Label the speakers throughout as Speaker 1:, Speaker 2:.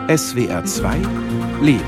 Speaker 1: SWR 2 Leben.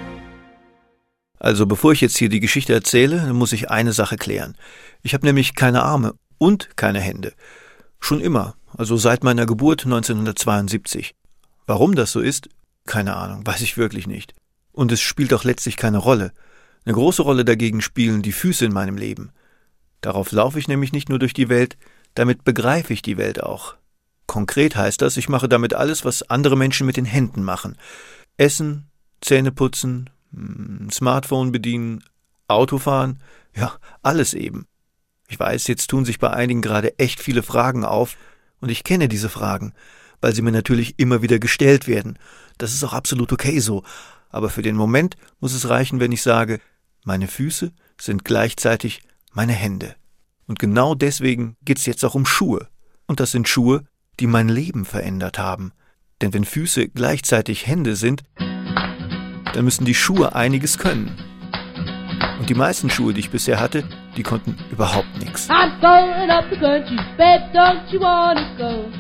Speaker 1: Also bevor ich jetzt hier die Geschichte erzähle, muss ich eine Sache klären. Ich habe nämlich keine Arme und keine Hände. Schon immer, also seit meiner Geburt 1972. Warum das so ist? Keine Ahnung, weiß ich wirklich nicht. Und es spielt auch letztlich keine Rolle. Eine große Rolle dagegen spielen die Füße in meinem Leben. Darauf laufe ich nämlich nicht nur durch die Welt, damit begreife ich die Welt auch. Konkret heißt das, ich mache damit alles, was andere Menschen mit den Händen machen. Essen, Zähne putzen, Smartphone bedienen, Autofahren, ja, alles eben. Ich weiß, jetzt tun sich bei einigen gerade echt viele Fragen auf und ich kenne diese Fragen, weil sie mir natürlich immer wieder gestellt werden. Das ist auch absolut okay so, aber für den Moment muss es reichen, wenn ich sage, meine Füße sind gleichzeitig meine Hände. Und genau deswegen geht's jetzt auch um Schuhe. Und das sind Schuhe, die mein Leben verändert haben. Denn wenn Füße gleichzeitig Hände sind, dann müssen die Schuhe einiges können. Und die meisten Schuhe, die ich bisher hatte, die konnten überhaupt nichts.
Speaker 2: I'm going up the country, babe, don't you wanna go?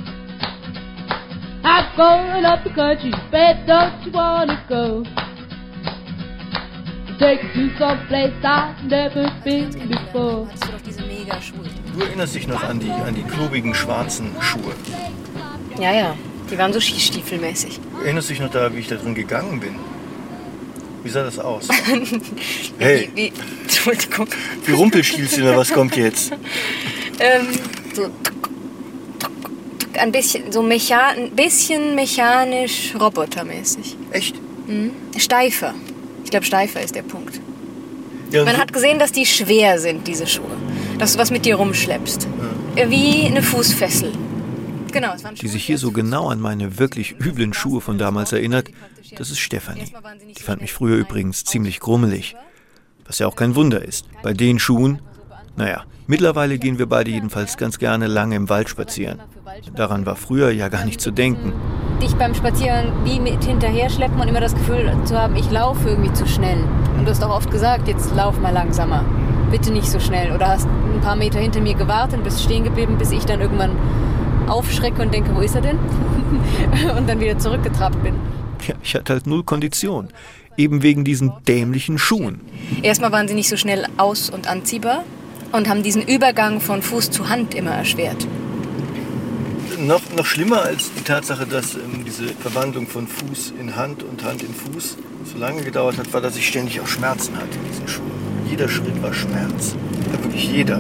Speaker 2: I'm going up the country, babe, don't you wanna go? Take you to some place I've never been before.
Speaker 3: Hattest du doch diese Mega-Schuhe.
Speaker 1: Du erinnerst dich noch an die klobigen schwarzen Schuhe.
Speaker 3: Ja, die waren so skistiefelmäßig.
Speaker 1: Du erinnerst dich noch da, wie ich da drin gegangen bin? Wie sah das aus? Hey,
Speaker 3: Entschuldigung.
Speaker 1: wie Rumpelstilzchen oder was kommt jetzt?
Speaker 3: So ein bisschen, so ein bisschen mechanisch robotermäßig.
Speaker 1: Echt?
Speaker 3: Steifer. Ich glaube, steifer ist der Punkt.
Speaker 1: Ja,
Speaker 3: Man hat gesehen, dass die schwer sind, diese Schuhe. Dass du was mit dir rumschleppst. Ja. Wie eine Fußfessel. Genau, es waren Schuhe,
Speaker 1: die sich hier so genau an meine wirklich üblen Schuhe von damals erinnert, das ist Stefanie. Die fand mich früher übrigens ziemlich grummelig. Was ja auch kein Wunder ist. Bei den Schuhen, naja, mittlerweile gehen wir beide jedenfalls ganz gerne lange im Wald spazieren. Daran war früher ja gar nicht zu denken.
Speaker 3: Dich beim Spazieren wie mit hinterher schleppen und immer das Gefühl zu haben, ich laufe irgendwie zu schnell. Und du hast auch oft gesagt, jetzt lauf mal langsamer. Bitte nicht so schnell. Oder hast ein paar Meter hinter mir gewartet und bist stehen geblieben, bis ich dann irgendwann aufschrecke und denke, wo ist er denn? Und dann wieder zurückgetrabt bin.
Speaker 1: Ja, ich hatte halt null Kondition. Eben wegen diesen dämlichen Schuhen.
Speaker 3: Erstmal waren sie nicht so schnell aus- und anziehbar und haben diesen Übergang von Fuß zu Hand immer erschwert.
Speaker 1: Noch schlimmer als die Tatsache, dass diese Verwandlung von Fuß in Hand und Hand in Fuß so lange gedauert hat, war, dass ich ständig auch Schmerzen hatte in diesen Schuhen. Jeder Schritt war Schmerz. Ja, wirklich jeder.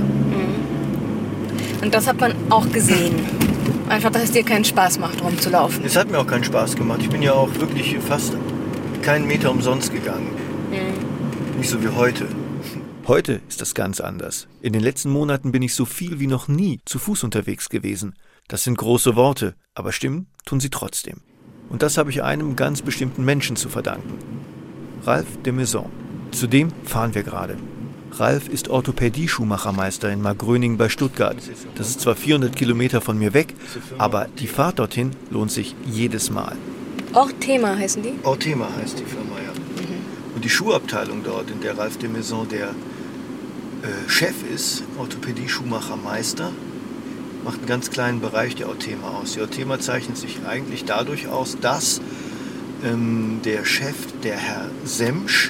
Speaker 3: Und das hat man auch gesehen. Einfach, dass es dir keinen Spaß macht, rumzulaufen.
Speaker 1: Es hat mir auch keinen Spaß gemacht. Ich bin ja auch wirklich fast keinen Meter umsonst gegangen. Nicht so wie heute. Heute ist das ganz anders. In den letzten Monaten bin ich so viel wie noch nie zu Fuß unterwegs gewesen. Das sind große Worte, aber stimmen tun sie trotzdem. Und das habe ich einem ganz bestimmten Menschen zu verdanken. Ralph de Maison. Zu dem fahren wir gerade. Ralph ist Orthopädie-Schuhmachermeister in Markgröningen bei Stuttgart. Das ist zwar 400 Kilometer von mir weg, aber die Fahrt dorthin lohnt sich jedes Mal.
Speaker 3: Orthema heißen die?
Speaker 1: Orthema heißt die Firma, ja. Und die Schuhabteilung dort, in der Ralph de Maison der Chef ist, Orthopädie-Schuhmachermeister, macht einen ganz kleinen Bereich der Orthema aus. Die Orthema zeichnet sich eigentlich dadurch aus, dass der Chef, der Herr Semsch,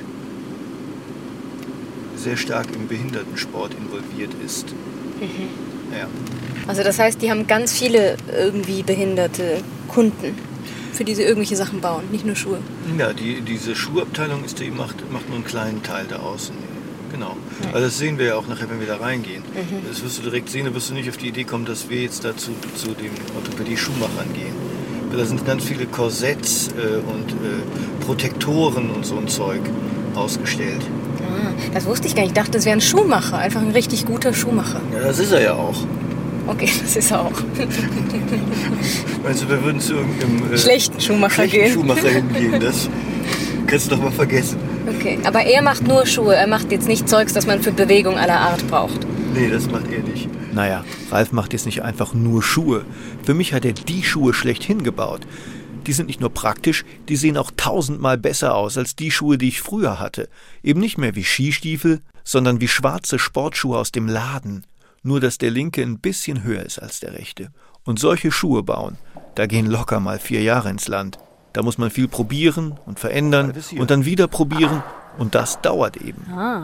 Speaker 1: sehr stark im Behindertensport involviert ist. Ja.
Speaker 3: Also das heißt, die haben ganz viele irgendwie behinderte Kunden, für die sie irgendwelche Sachen bauen, nicht nur Schuhe.
Speaker 1: Ja, diese Schuhabteilung macht nur einen kleinen Teil da aus. Genau. Also das sehen wir ja auch nachher, wenn wir da reingehen. Das wirst du direkt sehen, da wirst du nicht auf die Idee kommen, dass wir jetzt dazu zu den Orthopädie-Schuhmachern gehen. Weil da sind ganz viele Korsetts und Protektoren und so ein Zeug ausgestellt.
Speaker 3: Das wusste ich gar nicht. Ich dachte, das wäre ein Schuhmacher, einfach ein richtig guter Schuhmacher.
Speaker 1: Ja, das ist er ja auch.
Speaker 3: Okay, das ist er auch.
Speaker 1: Meinst du, wir würden zu irgendeinem
Speaker 3: schlechten Schuhmacher
Speaker 1: hingehen? Das kannst du doch mal vergessen.
Speaker 3: Okay, aber er macht nur Schuhe. Er macht jetzt nicht Zeugs, das man für Bewegung aller Art braucht.
Speaker 1: Nee, das macht er nicht. Naja, Ralph macht jetzt nicht einfach nur Schuhe. Für mich hat er die Schuhe schlechthin gebaut. Die sind nicht nur praktisch, die sehen auch 1000-mal besser aus als die Schuhe, die ich früher hatte. Eben nicht mehr wie Skistiefel, sondern wie schwarze Sportschuhe aus dem Laden. Nur, dass der linke ein bisschen höher ist als der rechte. Und solche Schuhe bauen, da gehen locker mal 4 Jahre ins Land. Da muss man viel probieren und verändern und dann wieder probieren und das dauert eben.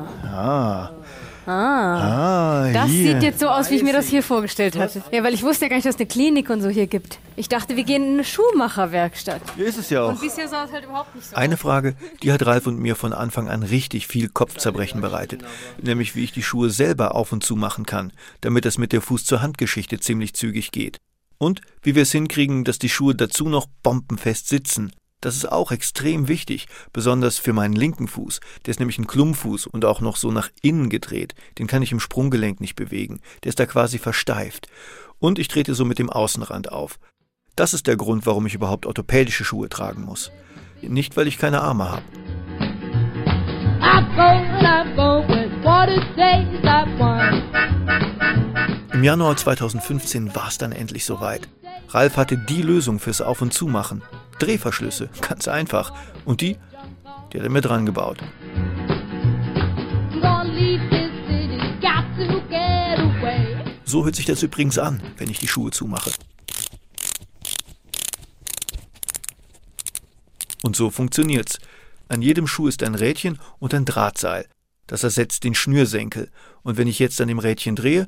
Speaker 3: Das
Speaker 1: hier.
Speaker 3: sieht jetzt so aus, wie ich mir das hier vorgestellt hatte. Ja, weil ich wusste ja gar nicht, dass es eine Klinik und so hier gibt. Ich dachte, wir gehen in eine Schuhmacherwerkstatt.
Speaker 1: Hier ist es ja auch.
Speaker 3: Und bisher sah es halt überhaupt nicht so
Speaker 1: Eine
Speaker 3: aus.
Speaker 1: Frage, die hat Ralf und mir von Anfang an richtig viel Kopfzerbrechen bereitet. Nämlich, wie ich die Schuhe selber auf und zu machen kann, damit es mit der Fuß-zur-Hand-Geschichte ziemlich zügig geht. Und wie wir es hinkriegen, dass die Schuhe dazu noch bombenfest sitzen. Das ist auch extrem wichtig, besonders für meinen linken Fuß. Der ist nämlich ein Klumpfuß und auch noch so nach innen gedreht. Den kann ich im Sprunggelenk nicht bewegen. Der ist da quasi versteift. Und ich trete so mit dem Außenrand auf. Das ist der Grund, warum ich überhaupt orthopädische Schuhe tragen muss. Nicht, weil ich keine Arme habe.
Speaker 2: I go with what it takes, I won.
Speaker 1: Im Januar 2015 war es dann endlich soweit. Ralf hatte die Lösung fürs Auf- und Zumachen. Drehverschlüsse, ganz einfach. Und die hat er mir dran gebaut.
Speaker 2: Gonna leave this city, got to get away.
Speaker 1: So hört sich das übrigens an, wenn ich die Schuhe zumache. Und so funktioniert's. An jedem Schuh ist ein Rädchen und ein Drahtseil. Das ersetzt den Schnürsenkel. Und wenn ich jetzt an dem Rädchen drehe,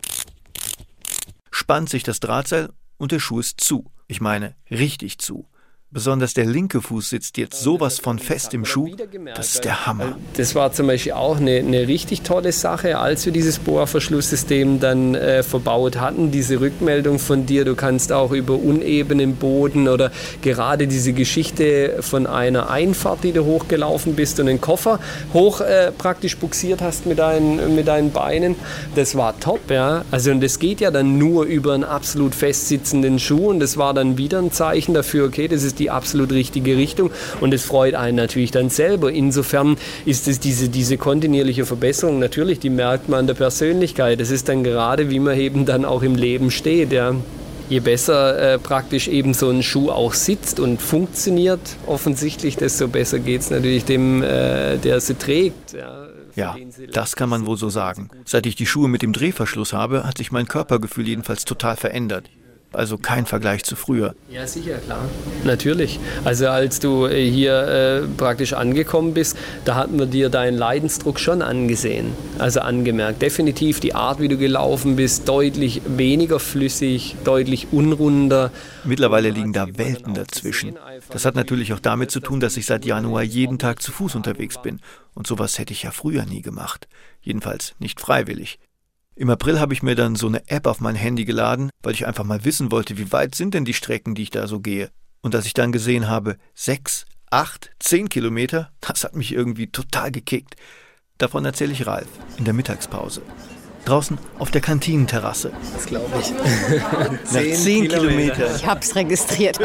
Speaker 1: spannt sich das Drahtseil und der Schuh ist zu. Ich meine, richtig zu. Besonders der linke Fuß sitzt jetzt sowas von fest im Schuh, das ist der Hammer.
Speaker 4: Das war zum Beispiel auch eine richtig tolle Sache, als wir dieses Bohrverschlusssystem dann verbaut hatten. Diese Rückmeldung von dir, du kannst auch über unebenen Boden oder gerade diese Geschichte von einer Einfahrt, die du hochgelaufen bist und einen Koffer hoch praktisch buxiert hast mit deinen Beinen. Das war top, ja. Also und das geht ja dann nur über einen absolut festsitzenden Schuh und das war dann wieder ein Zeichen dafür, okay, das ist die absolut richtige Richtung und es freut einen natürlich dann selber. Insofern ist es diese kontinuierliche Verbesserung natürlich, die merkt man an der Persönlichkeit. Das ist dann gerade, wie man eben dann auch im Leben steht. Ja. Je besser praktisch eben so ein Schuh auch sitzt und funktioniert, offensichtlich, desto besser geht es natürlich dem, der sie trägt. Ja.
Speaker 1: Ja, das kann man wohl so sagen. Seit ich die Schuhe mit dem Drehverschluss habe, hat sich mein Körpergefühl jedenfalls total verändert. Also kein Vergleich zu früher.
Speaker 4: Ja, sicher, klar. Natürlich. Also als du hier praktisch angekommen bist, da hatten wir dir deinen Leidensdruck schon angesehen. Also angemerkt. Definitiv die Art, wie du gelaufen bist, deutlich weniger flüssig, deutlich unrunder.
Speaker 1: Mittlerweile liegen da Welten dazwischen. Das hat natürlich auch damit zu tun, dass ich seit Januar jeden Tag zu Fuß unterwegs bin. Und sowas hätte ich ja früher nie gemacht. Jedenfalls nicht freiwillig. Im April habe ich mir dann so eine App auf mein Handy geladen, weil ich einfach mal wissen wollte, wie weit sind denn die Strecken, die ich da so gehe. Und als ich dann gesehen habe, 6, 8, 10 Kilometer, das hat mich irgendwie total gekickt. Davon erzähle ich Ralf in der Mittagspause. Draußen auf der Kantinenterrasse.
Speaker 4: Das glaube ich.
Speaker 1: Nach 10 Kilometer.
Speaker 3: Ich hab's registriert.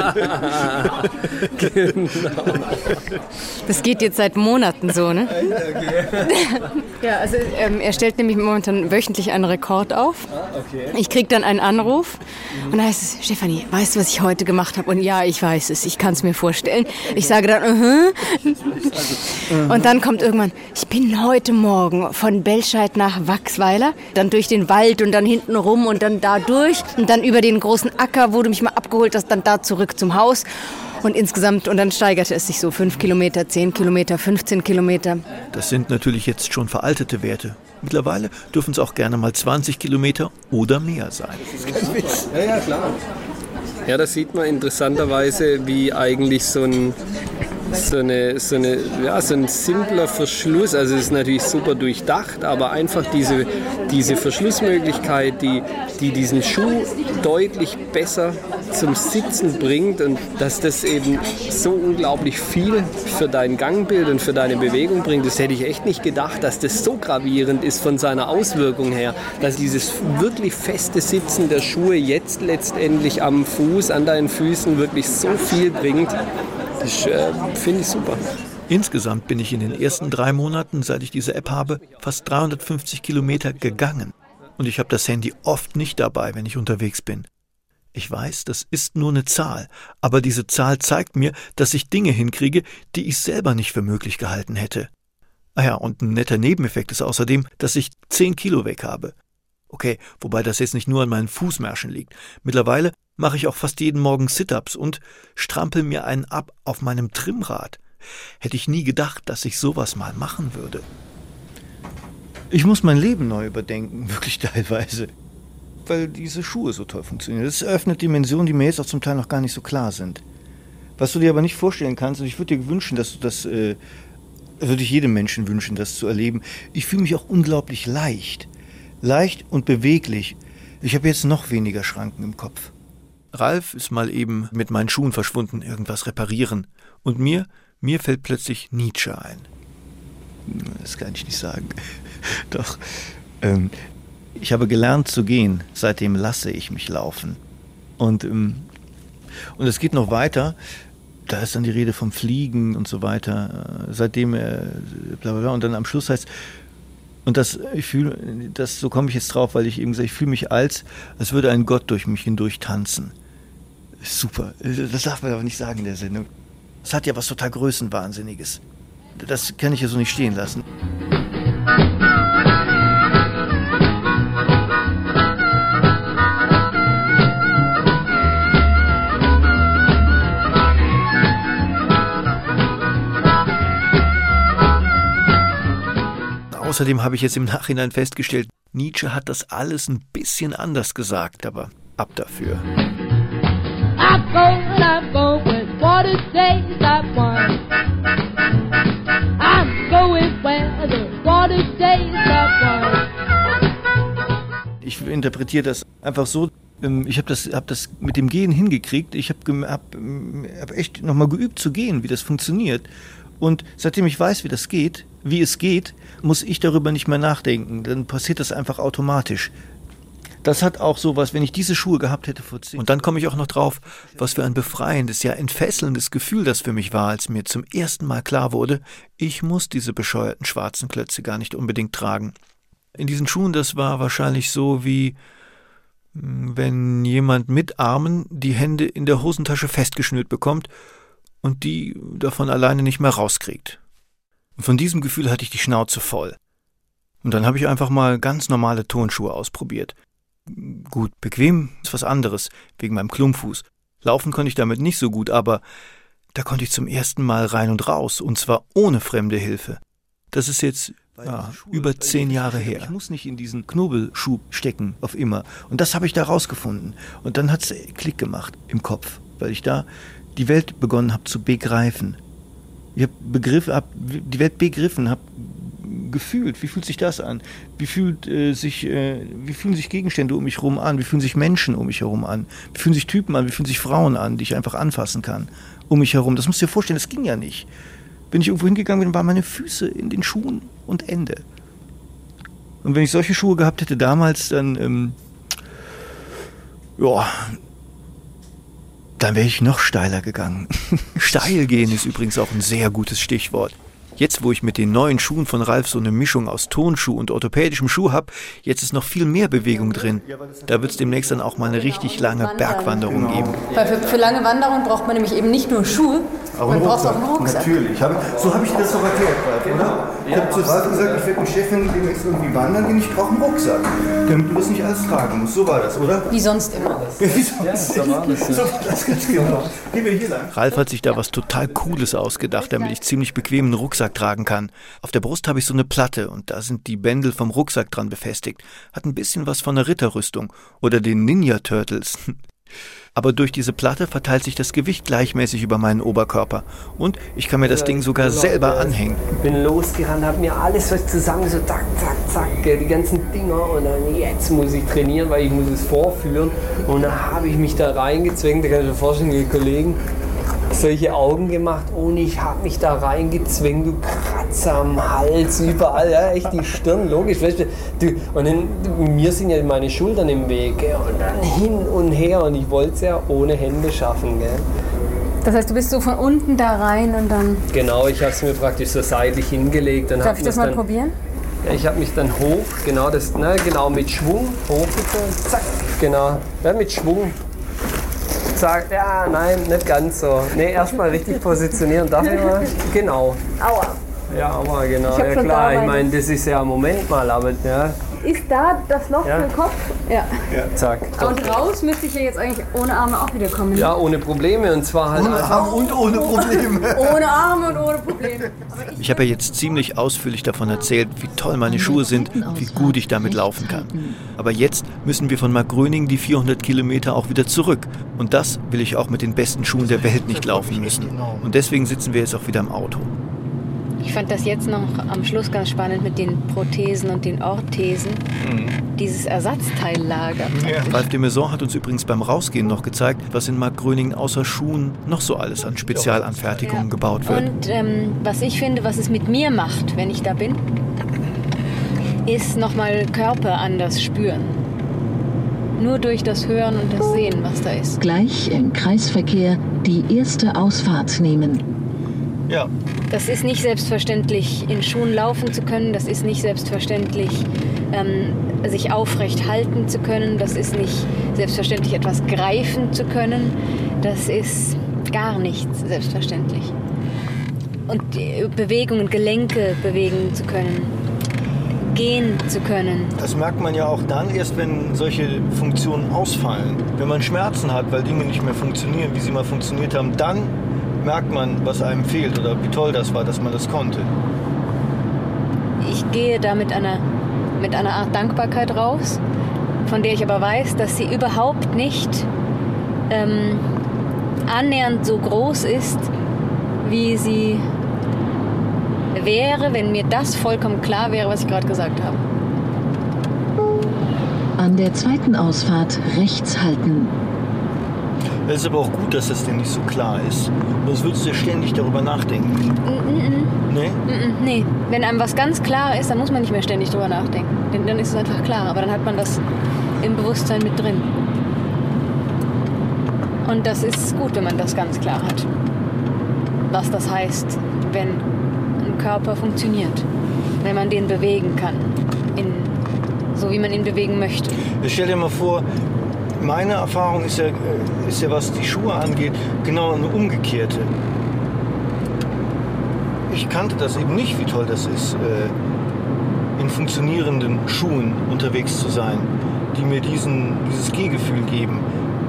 Speaker 4: Genau.
Speaker 3: Das geht jetzt seit Monaten so, ne? Ja, also er stellt nämlich momentan wöchentlich einen Rekord auf. Ich krieg dann einen Anruf und da heißt es, Stefanie, weißt du, was ich heute gemacht habe? Und ja, ich weiß es, ich kann es mir vorstellen. Ich sage dann, Und dann kommt irgendwann, ich bin heute Morgen von Bellscheid nach Wachsweiler, dann durch den Wald und dann hinten rum und dann da durch und dann über den großen Acker, wo du mich mal abgeholt hast, dann da zurück zum Haus. Und insgesamt, und dann steigerte es sich so 5 Kilometer, 10 Kilometer, 15 Kilometer.
Speaker 1: Das sind natürlich jetzt schon veraltete Werte. Mittlerweile dürfen es auch gerne mal 20 Kilometer oder mehr sein.
Speaker 4: Ja, klar. Ja, da sieht man interessanterweise, wie eigentlich so ein simpler Verschluss, also es ist natürlich super durchdacht, aber einfach diese Verschlussmöglichkeit, die diesen Schuh deutlich besser zum Sitzen bringt und dass das eben so unglaublich viel für dein Gangbild und für deine Bewegung bringt, das hätte ich echt nicht gedacht, dass das so gravierend ist von seiner Auswirkung her, dass dieses wirklich feste Sitzen der Schuhe jetzt letztendlich am Fuß, an deinen Füßen wirklich so viel bringt. Das finde ich super.
Speaker 1: Insgesamt bin ich in den ersten 3 Monaten, seit ich diese App habe, fast 350 Kilometer gegangen. Und ich habe das Handy oft nicht dabei, wenn ich unterwegs bin. Ich weiß, das ist nur eine Zahl, aber diese Zahl zeigt mir, dass ich Dinge hinkriege, die ich selber nicht für möglich gehalten hätte. Ah ja, und ein netter Nebeneffekt ist außerdem, dass ich 10 Kilo weg habe. Okay, wobei das jetzt nicht nur an meinen Fußmärschen liegt. Mittlerweile mache ich auch fast jeden Morgen Sit-ups und strampel mir einen ab auf meinem Trimmrad. Hätte ich nie gedacht, dass ich sowas mal machen würde. Ich muss mein Leben neu überdenken, wirklich teilweise, weil diese Schuhe so toll funktionieren. Das eröffnet Dimensionen, die mir jetzt auch zum Teil noch gar nicht so klar sind. Was du dir aber nicht vorstellen kannst, und ich würde dir wünschen, dass du das, würde ich jedem Menschen wünschen, das zu erleben. Ich fühle mich auch unglaublich leicht und beweglich. Ich habe jetzt noch weniger Schranken im Kopf. Ralf ist mal eben mit meinen Schuhen verschwunden, irgendwas reparieren. Und mir fällt plötzlich Nietzsche ein. Das kann ich nicht sagen. Doch, ich habe gelernt zu gehen, seitdem lasse ich mich laufen. Und es geht noch weiter, da ist dann die Rede vom Fliegen und so weiter, seitdem, blablabla, und dann am Schluss heißt, und so komme ich jetzt drauf, weil ich eben sage, ich fühle mich als würde ein Gott durch mich hindurch tanzen. Super, das darf man aber nicht sagen in der Sendung. Das hat ja was total Größenwahnsinniges. Das kann ich ja so nicht stehen lassen. Außerdem habe ich jetzt im Nachhinein festgestellt, Nietzsche hat das alles ein bisschen anders gesagt, aber ab dafür.
Speaker 2: I'm going for the days I've won. I'm going where the water stays I've won.
Speaker 1: Ich interpretiere das einfach so, ich habe das mit dem Gehen hingekriegt, ich hab echt nochmal geübt zu gehen, wie das funktioniert. Und seitdem ich weiß, wie es geht, muss ich darüber nicht mehr nachdenken. Dann passiert das einfach automatisch. Das hat auch sowas, wenn ich diese Schuhe gehabt hätte vor 10 Jahren. Und dann komme ich auch noch drauf, was für ein befreiendes, ja entfesselndes Gefühl das für mich war, als mir zum ersten Mal klar wurde, ich muss diese bescheuerten schwarzen Klötze gar nicht unbedingt tragen. In diesen Schuhen, das war wahrscheinlich so wie, wenn jemand mit Armen die Hände in der Hosentasche festgeschnürt bekommt und die davon alleine nicht mehr rauskriegt. Und von diesem Gefühl hatte ich die Schnauze voll. Und dann habe ich einfach mal ganz normale Turnschuhe ausprobiert. Gut, bequem ist was anderes, wegen meinem Klumpfuß. Laufen konnte ich damit nicht so gut, aber da konnte ich zum ersten Mal rein und raus, und zwar ohne fremde Hilfe. Das ist jetzt über 10 Jahre her. Ich muss nicht in diesen Knobelschub stecken, auf immer. Und das habe ich da rausgefunden. Und dann hat es Klick gemacht im Kopf, weil ich da die Welt begonnen habe zu begreifen. Ich habe die Welt begriffen, habe gefühlt, wie fühlt sich das an? Wie fühlen sich Gegenstände um mich herum an? Wie fühlen sich Menschen um mich herum an? Wie fühlen sich Typen an? Wie fühlen sich Frauen an, die ich einfach anfassen kann um mich herum? Das musst du dir vorstellen, das ging ja nicht. Wenn ich irgendwo hingegangen bin, waren meine Füße in den Schuhen und Ende. Und wenn ich solche Schuhe gehabt hätte damals, dann wäre ich noch steiler gegangen. Steil gehen ist übrigens auch ein sehr gutes Stichwort. Jetzt, wo ich mit den neuen Schuhen von Ralf so eine Mischung aus Tonschuh und orthopädischem Schuh habe, jetzt ist noch viel mehr Bewegung drin. Da wird es demnächst dann auch mal eine richtig lange Bergwanderung geben.
Speaker 3: Weil für lange Wanderungen braucht man nämlich eben nicht nur Schuhe, man braucht auch einen Rucksack.
Speaker 1: Natürlich. So habe ich dir das doch erklärt, Ralf, oder? Ich habe zu Ralf gesagt, ich werde mit Chefin demnächst irgendwie wandern gehen, ich brauche einen Rucksack, damit du das nicht alles tragen musst. So war das, oder?
Speaker 3: Wie sonst immer.
Speaker 1: So war das ganz genau. Gehen wir hier lang. Ralf hat sich da was total Cooles ausgedacht, damit ich ziemlich bequem einen Rucksack tragen kann. Auf der Brust habe ich so eine Platte und da sind die Bändel vom Rucksack dran befestigt. Hat ein bisschen was von einer Ritterrüstung oder den Ninja Turtles. Aber durch diese Platte verteilt sich das Gewicht gleichmäßig über meinen Oberkörper. Und ich kann mir das Ding sogar selber anhängen.
Speaker 4: Bin losgerannt, habe mir alles was zusammen, so zack, zack, zack, die ganzen Dinger. Und dann jetzt muss ich trainieren, weil ich muss es vorführen. Und dann habe ich mich da reingezwängt, da kann ich mir vorstellen, die Kollegen solche Augen gemacht und ich habe mich da reingezwängt, du Kratzer am Hals, überall, ja, echt die Stirn, logisch, weißt du, und dann, mir sind ja meine Schultern im Weg, gell, und dann hin und her und ich wollte es ja ohne Hände schaffen, gell.
Speaker 3: Das heißt, du bist so von unten da rein und dann...
Speaker 4: Genau, ich habe es mir praktisch so seitlich hingelegt.
Speaker 3: Darf ich das mal probieren?
Speaker 4: Ja, ich habe mich dann hoch, genau mit Schwung, hoch bitte, zack, genau, ja, mit Schwung. Sagt, ja, nein, nicht ganz so. Nee, erstmal richtig positionieren, darf ich mal? Genau.
Speaker 3: Aua.
Speaker 4: Ja, aber genau, ja klar, ich meine, das ist ja, Moment mal, aber ja,
Speaker 3: Ist da das Loch für den Kopf? Ja.
Speaker 4: Zack.
Speaker 3: Und raus müsste ich ja jetzt eigentlich ohne Arme auch wieder kommen.
Speaker 4: Ja, ohne Probleme. Und zwar halt
Speaker 1: Ohne Arme und ohne Probleme.
Speaker 3: Ohne Arme und ohne Probleme.
Speaker 1: Ich habe ja jetzt ziemlich ausführlich davon erzählt, wie toll meine Schuhe sind und wie gut ich damit laufen kann. Aber jetzt müssen wir von Markgröning die 400 Kilometer auch wieder zurück. Und das will ich auch mit den besten Schuhen der Welt nicht laufen müssen. Und deswegen sitzen wir jetzt auch wieder im Auto.
Speaker 3: Ich fand das jetzt noch am Schluss ganz spannend mit den Prothesen und den Orthesen. Dieses Ersatzteillager.
Speaker 1: Ralf de Maison hat uns übrigens beim Rausgehen noch gezeigt, was in Markgröning außer Schuhen noch so alles an Spezialanfertigungen gebaut wird.
Speaker 3: Und was ich finde, was es mit mir macht, wenn ich da bin, ist nochmal Körper anders spüren. Nur durch das Hören und das Sehen, was da ist.
Speaker 5: Gleich im Kreisverkehr die erste Ausfahrt nehmen.
Speaker 1: Ja.
Speaker 3: Das ist nicht selbstverständlich, in Schuhen laufen zu können. Das ist nicht selbstverständlich, sich aufrecht halten zu können. Das ist nicht selbstverständlich, etwas greifen zu können. Das ist gar nicht selbstverständlich. Und Bewegungen, Gelenke bewegen zu können, gehen zu können.
Speaker 6: Das merkt man ja auch dann erst, wenn solche Funktionen ausfallen. Wenn man Schmerzen hat, weil Dinge nicht mehr funktionieren, wie sie mal funktioniert haben, dann merkt man, was einem fehlt oder wie toll das war, dass man das konnte.
Speaker 3: Ich gehe da mit einer Art Dankbarkeit raus, von der ich aber weiß, dass sie überhaupt nicht annähernd so groß ist, wie sie wäre, wenn mir das vollkommen klar wäre, was ich gerade gesagt habe.
Speaker 5: An der zweiten Ausfahrt rechts halten.
Speaker 6: Es ist aber auch gut, dass das dir nicht so klar ist. Sonst würdest du ständig darüber nachdenken. Nee?
Speaker 3: Nee, wenn einem was ganz klar ist, dann muss man nicht mehr ständig drüber nachdenken. Dann ist es einfach klar, aber dann hat man das im Bewusstsein mit drin. Und das ist gut, wenn man das ganz klar hat. Was das heißt, wenn ein Körper funktioniert. Wenn man den bewegen kann. So wie man ihn bewegen möchte.
Speaker 6: Stell dir mal vor, meine Erfahrung ist ja, was die Schuhe angeht, genau eine umgekehrte. Ich kannte das eben nicht, wie toll das ist, in funktionierenden Schuhen unterwegs zu sein, die mir dieses Gehgefühl geben.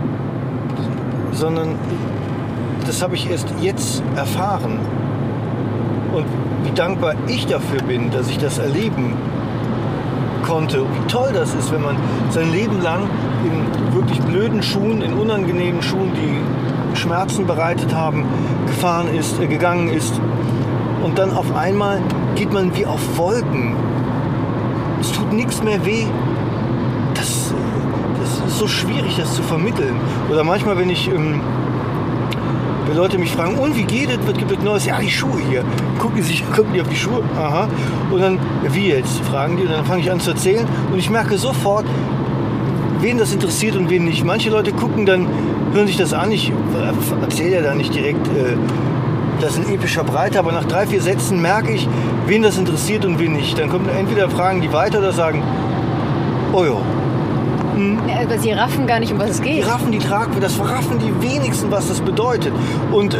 Speaker 6: Sondern das habe ich erst jetzt erfahren. Und wie dankbar ich dafür bin, dass ich das erleben konnte. Und wie toll das ist, wenn man sein Leben lang in wirklich blöden Schuhen, in unangenehmen Schuhen, die Schmerzen bereitet haben, gegangen ist. Und dann auf einmal geht man wie auf Wolken. Es tut nichts mehr weh. Das ist so schwierig, das zu vermitteln. Oder manchmal, wenn Leute mich fragen, und wie geht es, was gibt es Neues? Ja, die Schuhe hier. Gucken die auf die Schuhe? Aha. Und dann, wie jetzt? Fragen die. Und dann fange ich an zu erzählen. Und ich merke sofort, wen das interessiert und wen nicht. Manche Leute hören sich das an. Ich erzähle ja da nicht direkt, das ist ein epischer Breite. Aber nach 3-4 Sätzen merke ich, wen das interessiert und wen nicht. Dann kommen entweder Fragen die weiter oder sagen, oh ja.
Speaker 3: Ja, aber sie raffen gar nicht, um was es geht.
Speaker 6: Das verraffen die wenigsten, was das bedeutet. Und,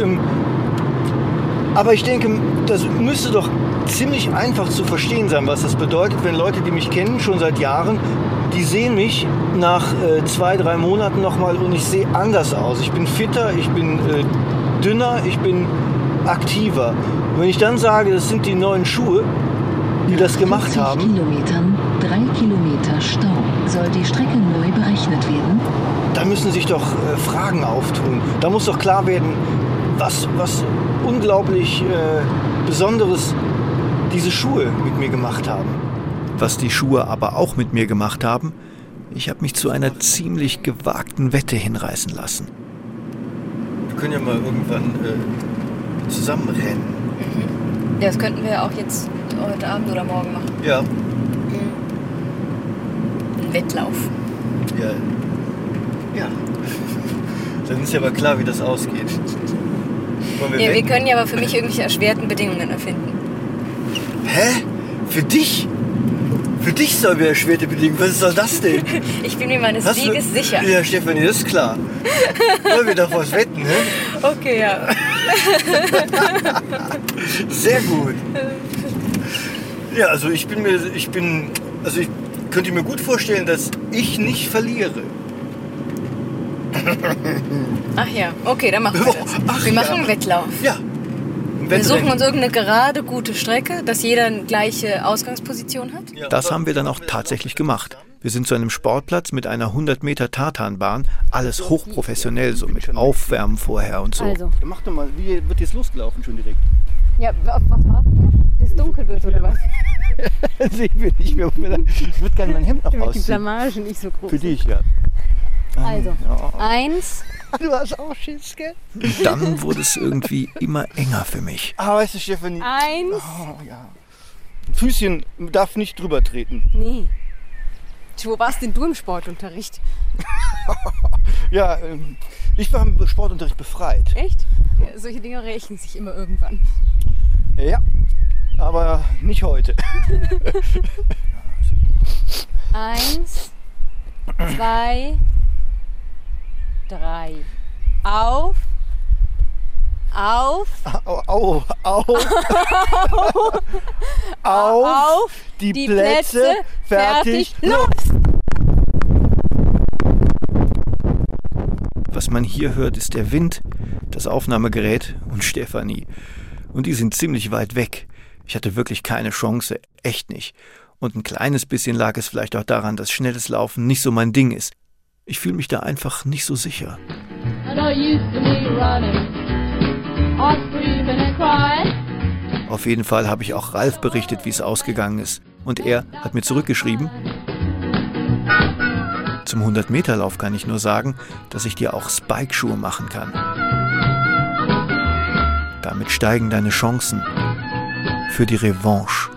Speaker 6: aber ich denke, das müsste doch ziemlich einfach zu verstehen sein, was das bedeutet, wenn Leute, die mich kennen, schon seit Jahren, die sehen mich nach 2-3 Monaten nochmal und ich sehe anders aus. Ich bin fitter, ich bin dünner, ich bin aktiver. Und wenn ich dann sage, das sind die neuen Schuhe, die das gemacht haben.
Speaker 5: 50 Kilometern, 3 Kilometer Stau. Soll die Strecke neu berechnet werden?
Speaker 6: Da müssen sich doch Fragen auftun. Da muss doch klar werden, was unglaublich Besonderes diese Schuhe mit mir gemacht haben.
Speaker 1: Was die Schuhe aber auch mit mir gemacht haben, ich habe mich zu einer ziemlich gewagten Wette hinreißen lassen.
Speaker 6: Wir können ja mal irgendwann zusammen rennen.
Speaker 3: Ja, das könnten wir auch jetzt heute Abend oder morgen machen.
Speaker 6: Ja.
Speaker 3: Ein Wettlauf.
Speaker 6: Ja. Dann ist ja aber klar, wie das ausgeht.
Speaker 3: Wir können ja aber für mich irgendwelche erschwerten Bedingungen erfinden.
Speaker 6: Hä? Für dich? Für dich sollen wir erschwerte Bedingungen. Was soll das denn?
Speaker 3: Ich bin mir meines Sieges sicher.
Speaker 6: Ja, Stefanie, das ist klar. Wollen wir doch was wetten, ne?
Speaker 3: Okay, ja.
Speaker 6: Sehr gut. Ja, also könnt ihr mir gut vorstellen, dass ich nicht verliere.
Speaker 3: Ach ja, okay, dann machen wir das.
Speaker 6: Ach
Speaker 3: Wir
Speaker 6: ja.
Speaker 3: machen einen Wettlauf.
Speaker 6: Ja.
Speaker 3: Wir suchen uns irgendeine gerade, gute Strecke, dass jeder eine gleiche Ausgangsposition hat.
Speaker 1: Das haben wir dann auch tatsächlich gemacht. Wir sind zu einem Sportplatz mit einer 100 Meter Tartanbahn, alles hochprofessionell, so mit Aufwärmen vorher und so.
Speaker 3: Also,
Speaker 6: Mach doch mal, wie wird jetzt losgelaufen schon direkt?
Speaker 3: ja, was warten wir? Bis es dunkel wird, oder was?
Speaker 6: Sehen wir nicht mehr. Ich würde gerne mein Hemd noch
Speaker 3: Damit die
Speaker 6: ausziehen.
Speaker 3: Blamage nicht so groß
Speaker 6: Für
Speaker 3: ist.
Speaker 6: dich, ja.
Speaker 3: Also,
Speaker 6: Ja.
Speaker 3: 1,
Speaker 6: Du hast auch Schiss, gell?
Speaker 1: Und dann wurde es irgendwie immer enger für mich.
Speaker 6: Ah, weißt du, Stefanie.
Speaker 3: 1,
Speaker 6: Oh, ja. Füßchen darf nicht drüber treten.
Speaker 3: nee. Wo warst denn du im Sportunterricht?
Speaker 6: Ja, ich war im Sportunterricht befreit.
Speaker 3: Echt? Ja, solche Dinge rächen sich immer irgendwann.
Speaker 6: Ja, aber nicht heute.
Speaker 3: 1, 2, 3. Auf. Auf.
Speaker 6: Auf. Die Plätze. Fertig.
Speaker 3: Los!
Speaker 1: Was man hier hört, ist der Wind, das Aufnahmegerät und Stefanie. Und die sind ziemlich weit weg. Ich hatte wirklich keine Chance, echt nicht. Und ein kleines bisschen lag es vielleicht auch daran, dass schnelles Laufen nicht so mein Ding ist. Ich fühle mich da einfach nicht so sicher.
Speaker 2: I know you used to me running, all screaming and crying.
Speaker 1: Auf jeden Fall habe ich auch Ralf berichtet, wie es ausgegangen ist. Und er hat mir zurückgeschrieben: Zum 100-Meter-Lauf kann ich nur sagen, dass ich dir auch Spike-Schuhe machen kann. Damit steigen deine Chancen für die Revanche.